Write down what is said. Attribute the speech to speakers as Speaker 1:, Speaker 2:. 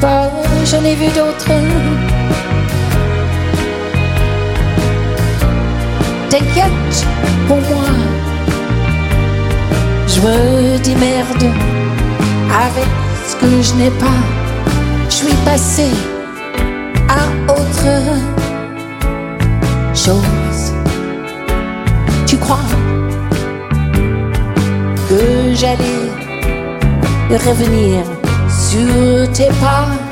Speaker 1: pas, j'en ai vu d'autres. T'inquiète pour moi, je me démerde avec ce que je n'ai pas. Je suis passé à autre chose. Tu crois que j'allais revenir sur tes pas?